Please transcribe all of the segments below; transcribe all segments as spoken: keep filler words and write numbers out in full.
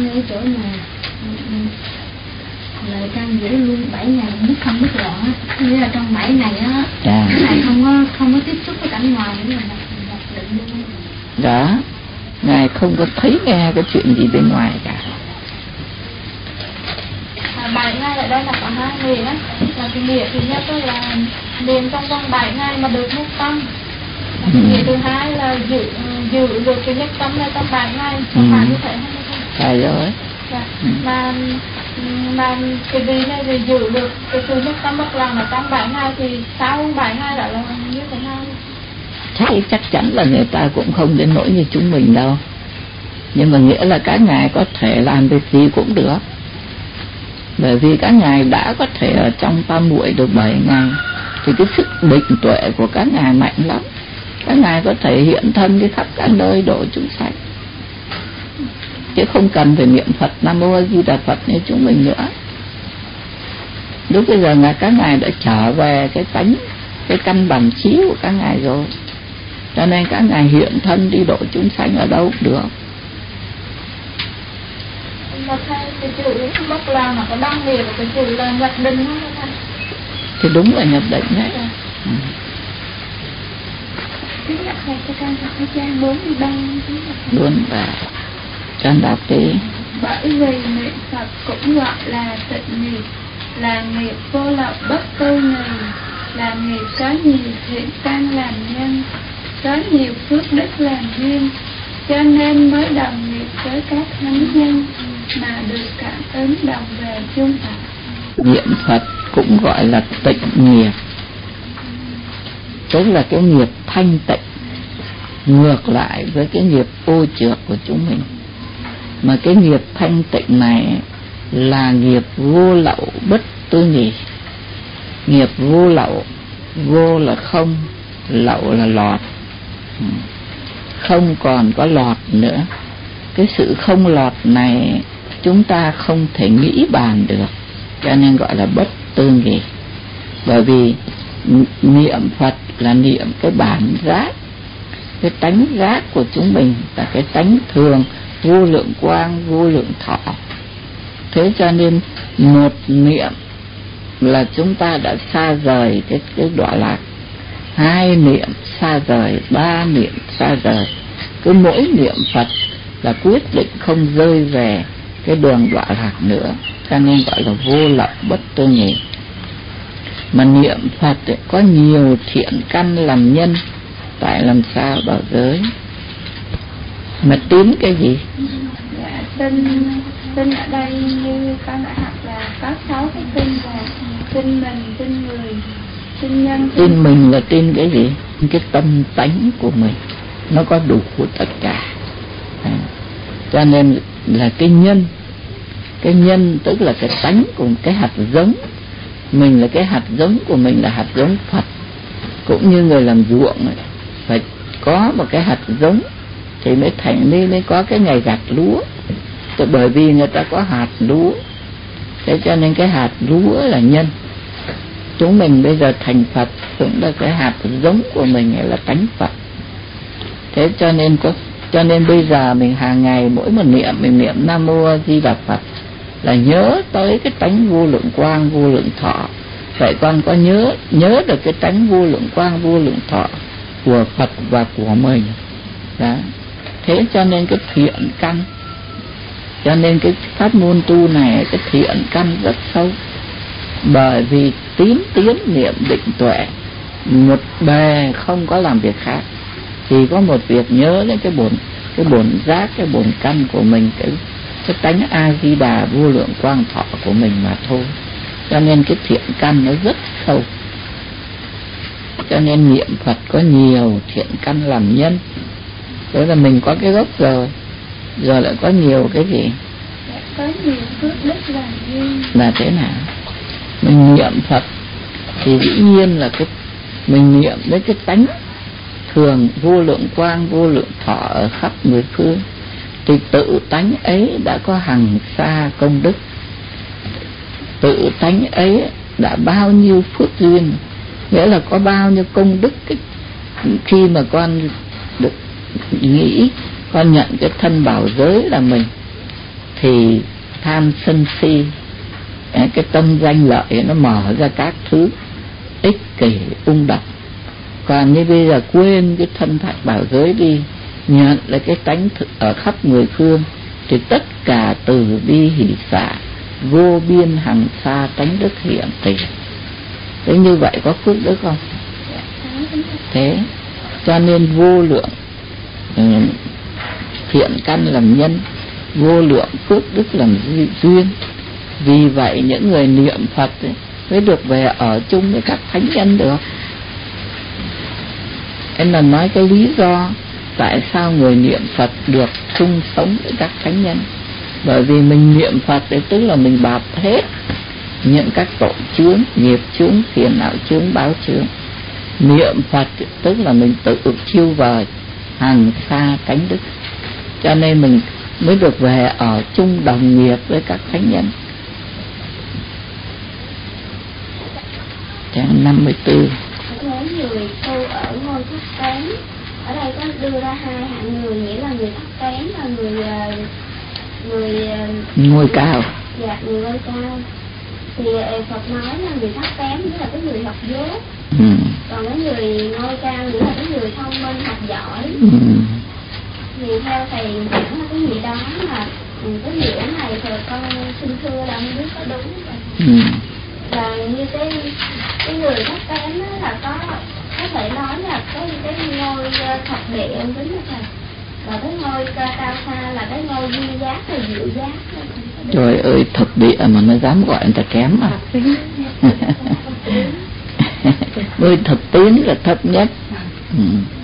ngay chỗ mà lời căn giữ luôn bảy ngày nước không nước loạn á, nghĩa là trong bảy ngày á, dạ. cái này không có không có tiếp xúc với cảnh ngoài, nghĩa là nhập định luôn. Đó, ngài không có thấy nghe cái chuyện gì bên ngoài cả. À, bảy ngày ở đây là có hai nghĩa á, là cái nghĩa thứ nhất là niệm trong vòng bảy ngày mà được nhất tâm. Ừ. Nghĩa thứ hai là giữ giữ được cái nhất tâm này trong bảy ngày, không phải như thế không? Phải rồi. Dạ. Ừ. Mà mà cái vị này thì giữ được cái sự nhất tâm bất loạn ở trong bảy ngày thì sau bảy ngày đã là như thế nào? Chắc chắc chắn là người ta cũng không đến nỗi như chúng mình đâu, nhưng mà nghĩa là các ngài có thể làm việc gì cũng được, bởi vì các ngài đã có thể ở trong tam muội được bảy ngày thì cái sức định tuệ của các ngài mạnh lắm. Các ngài có thể hiện thân đi khắp các nơi độ chúng sanh, chứ không cần phải niệm Phật Nam Mô A Di Đà Phật như chúng mình nữa. Lúc bây giờ là các ngài đã trở về cái tánh, cái căn bản trí của các ngài rồi, cho nên các ngài hiện thân đi độ chúng sanh ở đâu cũng được. Mà thầy, cái chữ bất loạn nó có đăng nghĩa của cái chữ là nhập định không thầy? Thì đúng là nhập định đấy. Ừ. Thứ nhất là cái trang cái trang bốn mươi ba. bốn mươi ba. Trang đọc đi. Bởi vì niệm Phật cũng gọi là tịnh nghiệp, là nghiệp vô lậu bất tư nghì, là nghiệp có nhiều thiện căn làm nhân, có nhiều phước đức làm duyên, cho nên mới đồng nghiệp với các thánh nhân mà được cảm ứng đồng về chung Phật. Niệm Phật cũng gọi là tịnh nghiệp, tức là cái nghiệp thanh tịnh, ngược lại với cái nghiệp ô trượt của chúng mình. Mà cái nghiệp thanh tịnh này là nghiệp vô lậu bất tư nghì. Nghiệp vô lậu, vô là không, lậu là lọt, không còn có lọt nữa. Cái sự không lọt này chúng ta không thể nghĩ bàn được, cho nên gọi là bất tư nghì. Bởi vì niệm Phật là niệm cái bản giác, cái tánh giác của chúng mình là cái tánh thường vô lượng quang, vô lượng thọ. Thế cho nên một niệm là chúng ta đã xa rời cái, cái đọa lạc, hai niệm xa rời, ba niệm xa rời. Cứ mỗi niệm Phật là quyết định không rơi về cái đường đọa lạc nữa, cho nên gọi là vô lậu bất tư nghì. Mà niệm Phật ấy, có nhiều thiện căn làm nhân, tại làm sao bảo giới. Mà tín cái gì? Dạ, tin, tin ở đây như con đã học là có sáu cái tin là tin mình, tin người, tin nhân. Tin, tin mình là tin cái gì? Cái tâm tánh của mình nó có đủ của tất cả. À, cho nên là cái nhân, cái nhân tức là cái tánh của cái hạt giống. Mình là cái hạt giống của mình là hạt giống Phật. Cũng như người làm ruộng ấy, phải có một cái hạt giống thì mới thành nên mới có cái ngày gặt lúa. Thì bởi vì người ta có hạt lúa, thế cho nên cái hạt lúa là nhân. Chúng mình bây giờ thành Phật cũng là cái hạt giống của mình là tánh Phật. Thế cho nên có cho nên bây giờ mình hàng ngày mỗi một niệm mình niệm Nam Mô A Di Đà Phật là nhớ tới cái tánh vô lượng quang, vô lượng thọ. Vậy con có nhớ nhớ được cái tánh vô lượng quang, vô lượng thọ của Phật và của mình. Đó. Thế cho nên cái thiện căn, cho nên cái pháp môn tu này cái thiện căn rất sâu. Bởi vì tín tiến niệm định tuệ, một bề không có làm việc khác, chỉ có một việc nhớ đến cái bổn cái bổn giác, cái bổn căn của mình, cái cái tánh A Di Đà vô lượng quang thọ của mình mà thôi. Cho nên cái thiện căn nó rất sâu. Cho nên niệm Phật có nhiều thiện căn làm nhân. Đó là mình có cái gốc rồi, rồi lại có nhiều cái gì? Có nhiều phước đức làm duyên. Là thế nào? Mình niệm Phật thì dĩ nhiên là cái mình niệm đến cái tánh thường vô lượng quang, vô lượng thọ ở khắp mười phương, thì tự tánh ấy đã có hằng sa công đức. Tự tánh ấy đã bao nhiêu phước duyên, nghĩa là có bao nhiêu công đức. Cái, khi mà con được nghĩ con nhận cái thân bảo giới là mình, thì tham sân si, cái tâm danh lợi nó mở ra các thứ ích kỷ ung độc. Còn như bây giờ quên cái thân thạch bảo giới đi, nhận lại cái tánh ở khắp mười phương, thì tất cả từ bi hỷ xả vô biên hằng xa tánh đức hiện tiền. Thế như vậy có phước đức không? Thế cho nên vô lượng um, thiện căn làm nhân, vô lượng phước đức làm duyên. Vì vậy những người niệm Phật ấy, mới được về ở chung với các thánh nhân được. Em là nói cái lý do tại sao người niệm Phật được chung sống với các thánh nhân. Bởi vì mình niệm Phật thì tức là mình bạt hết những các tội chướng, nghiệp chướng, phiền não chướng, báo chướng. Niệm Phật tức là mình tự chiêu vời hàng xa tánh đức. Cho nên mình mới được về ở chung đồng nghiệp với các thánh nhân. Trang năm mươi tư. Mấy người tu ở ngôi thấp kém, ở đây có đưa ra hai hạng người, nghĩa là người thấp kém và người người ngôi cao. Dạ, người ngôi cao. Thì Phật nói là người thấp kém nghĩa là cái người học dốt, ừ. Còn cái người ngôi cao nghĩa là cái người thông minh học giỏi. Ừ. Thì theo thầy giảng là cái gì đó là cái nghĩa này thì con xin thưa là không biết có đúng không? Ừ. Và như cái cái người thấp kém đó là có có thể nói là cái cái ngôi thập địa ông tính là thầy, và cái ngôi cao xa là cái ngôi duy giác và diệu giác. Trời ơi, thập địa mà nó dám gọi người ta kém à? Ngôi thập tiến là thấp nhất. Ừ.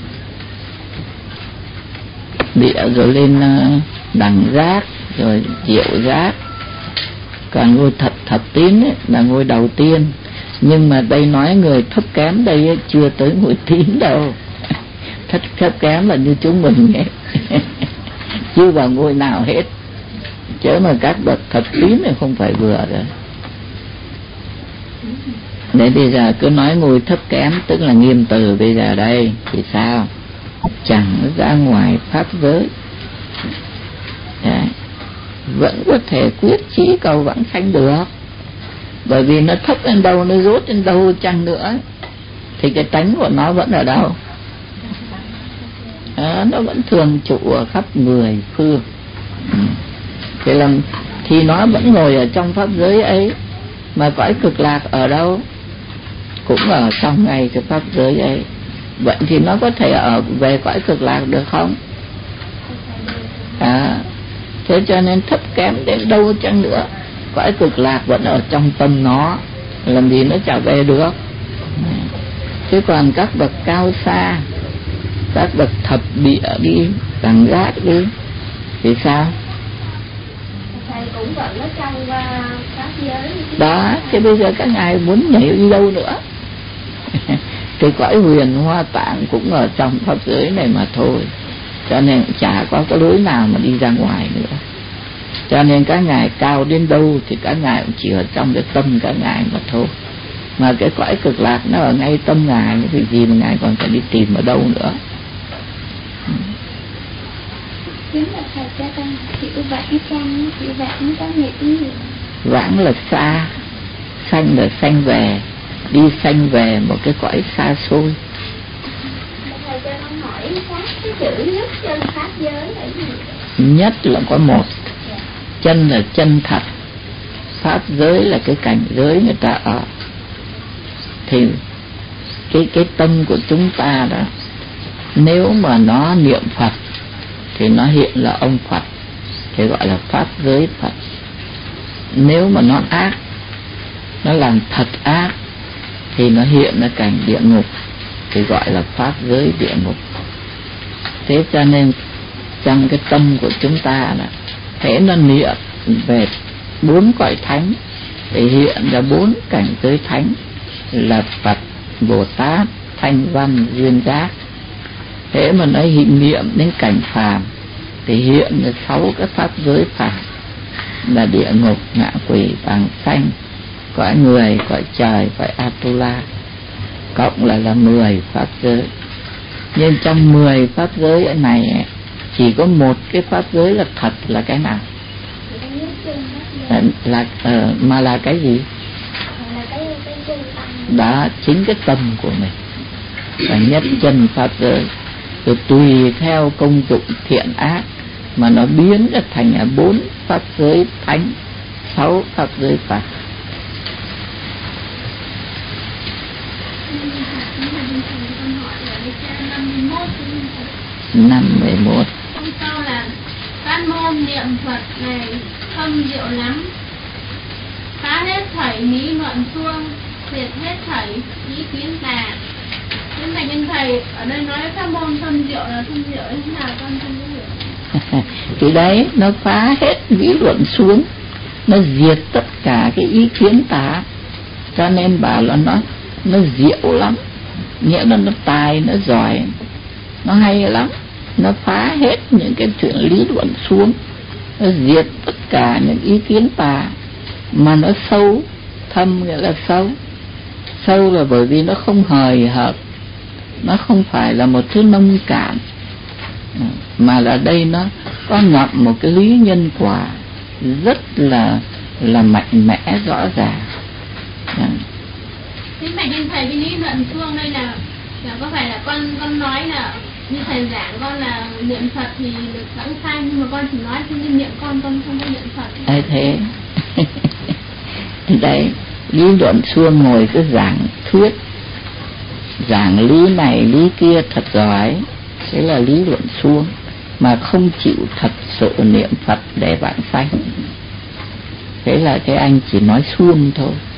Địa rồi lên đẳng giác, rồi diệu giác. Còn ngôi thập thập tín ấy, là ngôi đầu tiên. Nhưng mà đây nói người thấp kém đây ấy, chưa tới ngôi tín đâu. Thấp, thấp kém là như chúng mình ấy. Chưa vào ngôi nào hết. Chứ mà các bậc thập tín này không phải vừa rồi. Để bây giờ cứ nói ngôi thấp kém tức là nghiêm từ. Bây giờ đây thì sao? Chẳng ra ngoài pháp giới. Đấy. Vẫn có thể quyết chí cầu vãng sanh được. Bởi vì nó thấp đến đâu, nó rốt đến đâu chăng nữa thì cái tánh của nó vẫn ở đâu? À, nó vẫn thường trụ ở khắp mười phương. Ừ. Thì, làm, thì nó vẫn ngồi ở trong pháp giới ấy. Mà cõi cực lạc ở đâu? Cũng ở trong ngay cái pháp giới ấy. Vậy thì nó có thể ở về cõi cực lạc được không? À, thế cho nên thấp kém đến đâu chăng nữa, cõi cực lạc vẫn ở trong tâm nó, làm gì nó trở về được. Thế còn các bậc cao xa, các bậc thập địa đi, đẳng giác đi, thì sao? Thầy cũng vẫn ở trong pháp giới đó. Thế bây giờ các ngài muốn nhảy đi đâu nữa? Thì cõi huyền hoa tạng cũng ở trong pháp giới này mà thôi. Cho nên chả có cái lối nào mà đi ra ngoài nữa. Cho nên các ngài cao đến đâu thì các ngài cũng chỉ ở trong cái tâm các ngài mà thôi. Mà cái cõi cực lạc nó ở ngay tâm ngài, thì gì mà ngài còn phải đi tìm ở đâu nữa. Chính là thầy cho con chịu vãng sanh, chịu vãng có nghĩa gì? Vãng là xa, sanh là sanh về, đi sanh về một cái cõi xa xôi. Thầy cho con hỏi pháp cái chữ nhất chân pháp giới là gì? Nhất là có một, chân là chân thật, pháp giới là cái cảnh giới người ta ở. Thì cái cái tâm của chúng ta đó, nếu mà nó niệm Phật thì nó hiện là ông Phật, thì gọi là pháp giới Phật. Nếu mà nó ác, nó làm thật ác, thì nó hiện là cảnh địa ngục, thì gọi là pháp giới địa ngục. Thế cho nên trong cái tâm của chúng ta là thế nó niệm về bốn cõi thánh thì hiện ra bốn cảnh giới thánh là Phật, Bồ Tát, Thanh Văn, Duyên Giác. Thế mà nó hiện niệm đến cảnh phàm thì hiện ra sáu cái pháp giới phàm là địa ngục, ngạ quỷ, tàng sanh, cõi người, cõi trời, cõi Atula, cộng lại là mười pháp giới. Nhưng trong mười pháp giới này chỉ có một cái pháp giới là thật, là cái nào? là, là uh, mà là cái gì? Là cái cái chân tâm. Đó chính cái tâm của mình. Và nhất chân pháp giới, rồi tùy theo công dụng thiện ác mà nó biến ra thành bốn pháp giới thánh, sáu pháp giới Phật. Năm mười một. Hôm sau là các môn niệm Phật này thâm diệu lắm, phá hết thảy lý luận suông, diệt hết thảy ý kiến tà. Đến thành anh thầy ở đây nói pháp môn thâm diệu là thâm diệu thế nào con không có hiểu. Thì đấy, nó phá hết lý luận xuống, nó diệt tất cả cái ý kiến tà, cho nên bảo là nó nó diệu lắm, nghĩa là nó tài, nó giỏi, nó hay lắm. Nó phá hết những cái chuyện lý luận xuống, nó diệt tất cả những ý kiến tà, mà nó sâu. Thâm nghĩa là sâu. Sâu là bởi vì nó không hời hợt, nó không phải là một thứ nông cạn, mà là đây nó có ngậm một cái lý nhân quả rất là là mạnh mẽ, rõ ràng. Thế phải nên thầy cái lý luận suông đây là là có phải là con con nói là như thầy giảng con là niệm Phật thì được vãng sanh, nhưng mà con chỉ nói cho như niệm con con không có niệm Phật. Ai thế? Đấy, lý luận suông ngồi cứ giảng thuyết, giảng lý này lý kia thật giỏi, thế là lý luận suông, mà không chịu thật sự niệm Phật để vãng sanh. Thế là cái anh chỉ nói suông thôi.